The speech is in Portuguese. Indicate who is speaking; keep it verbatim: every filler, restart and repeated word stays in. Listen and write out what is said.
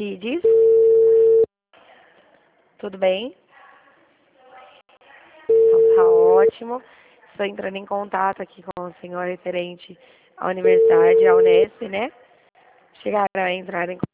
Speaker 1: Aristides, tudo bem? Então, tá ótimo. Estou entrando em contato aqui com o senhor referente à universidade, à Unesp, né? Chegaram a entrar em